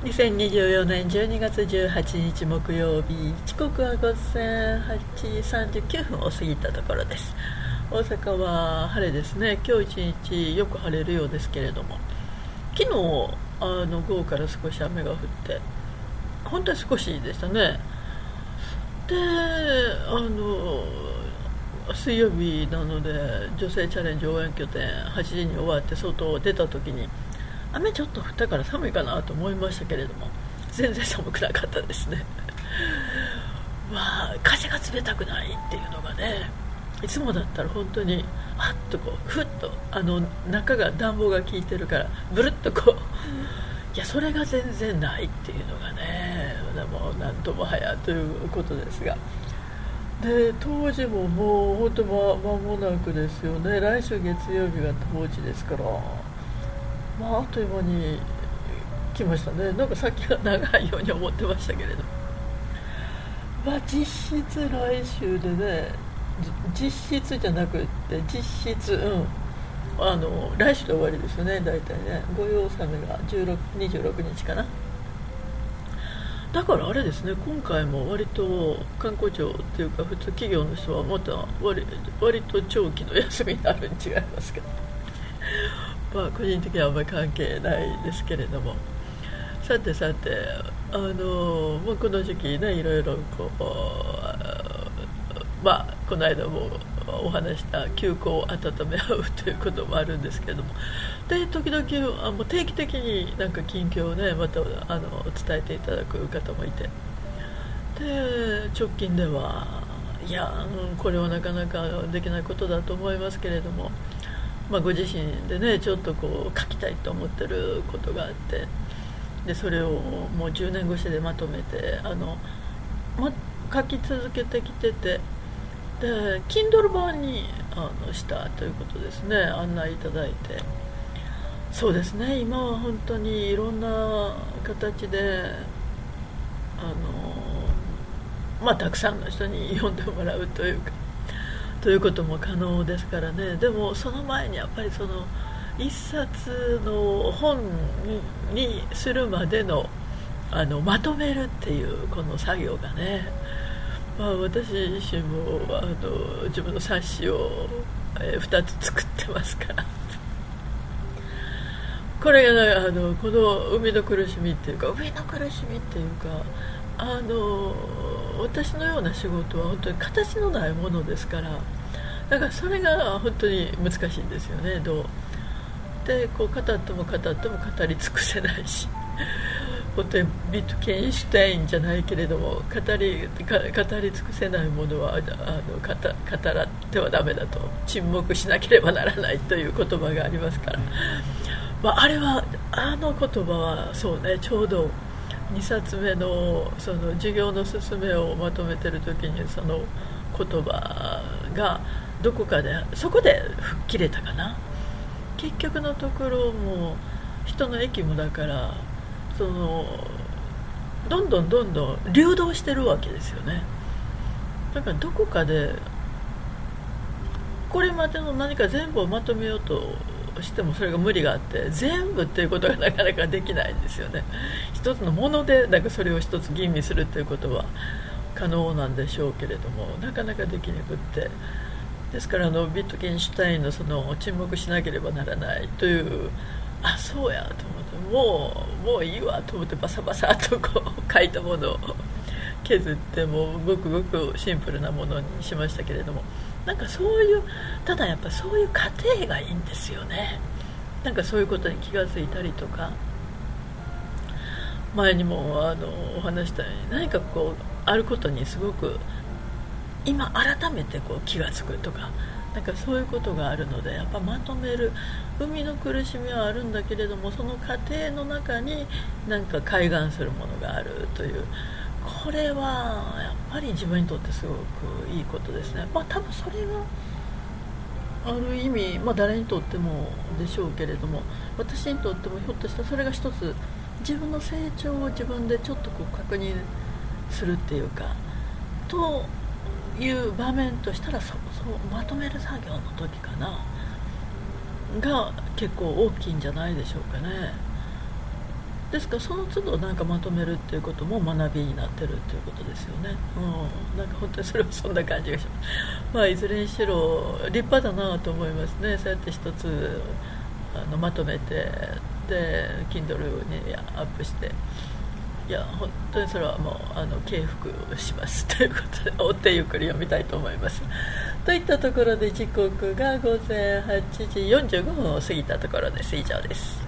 2024年12月18日木曜日、時刻は午前8時39分を過ぎたところです。大阪は晴れですね。今日一日よく晴れるようですけれども、昨日午後から少し雨が降って、本当に少しでしたね。で、水曜日なので女性チャレンジ応援拠点8時に終わって外を出た時に、雨ちょっと降ったから寒いかなと思いましたけれども、全然寒くなかったですね。風が冷たくないっていうのがね、いつもだったら本当にあっとこうふっと中が暖房が効いてるからブルッとこう、いやそれが全然ないっていうのがね、もうなんともはやということですが、で当時ももう本当間もなくですよね。来週月曜日が当時ですから、あっという間に来ましたね。なんか先が長いように思ってましたけれど、実質来週でね、実質じゃなくって実質、来週で終わりですよね。大体ね、御用納めが26日かな。だからあれですね、今回も割と観光庁っていうか普通企業の人はまた割と長期の休みになるに違いますけど、個人的にはあんまり関係ないですけれども、さてもうこの時期ね、いろいろこの間もお話した休校を温め合うということもあるんですけれども、で時々もう定期的になんか近況をねまた伝えていただく方もいて、で直近ではいやこれはなかなかできないことだと思いますけれども、ご自身でねちょっとこう書きたいと思ってることがあって、でそれをもう10年越しでまとめて書き続けてきてて、で Kindle 版にしたということですね。案内いただいて、そうですね、今は本当にいろんな形でたくさんの人に読んでもらうということも可能ですからね。でもその前にやっぱりその一冊の本にするまでのまとめるっていうこの作業がね、私自身も自分の冊子を、2つ作ってますからこれがこの生みの苦しみっていうか私のような仕事は本当に形のないものですから、だからそれが本当に難しいんですよね。でこう語っても語り尽くせないし、本当にビットケンシュタインじゃないけれども語り尽くせないものは語らってはダメだと、沈黙しなければならないという言葉がありますから、あれは言葉はそうね、ちょうど2冊目のその授業の進めをまとめてる時にその言葉がどこかでそこで吹っ切れたかな。結局のところも人の駅もだからどんどん流動してるわけですよね。だからどこかでこれまでの何か全部をまとめようとしてもそれが無理があって、全部っていうことがなかなかできないんですよね。一つのものでなんかそれを一つ吟味するということは可能なんでしょうけれども、なかなかできなくって、ですからビットゲンシュタインのその沈黙しなければならないという、そうやと思ってもういいわと思ってバサバサとこう書いたものを削って、もうごくごくシンプルなものにしましたけれども、なんかそういうただやっぱそういう過程がいいんですよね。なんかそういうことに気がついたりとか、前にもお話したように何かこうあることにすごく今改めてこう気がつくとか、なんかそういうことがあるので、やっぱまとめる生みの苦しみはあるんだけれども、その過程の中になんか開眼するものがあるという、これはやっぱり自分にとってすごくいいことですね。多分それがある意味、誰にとってもでしょうけれども、私にとってもひょっとしたらそれが一つ自分の成長を自分でちょっとこう確認するっていうかという場面としたら、そうまとめる作業の時かなが結構大きいんじゃないでしょうかね。 ですからその都度なんかまとめるっていうことも学びになってるっていうことですよね、なんか本当にそれはそんな感じがします。まあ、いずれにしろ立派だなと思いますね。そうやって一つまとめて、で Kindle にアップして、いや本当にそれはもう敬服しますということで、追ってゆっくり読みたいと思います。といったところで時刻が午前8時45分を過ぎたところです。以上です。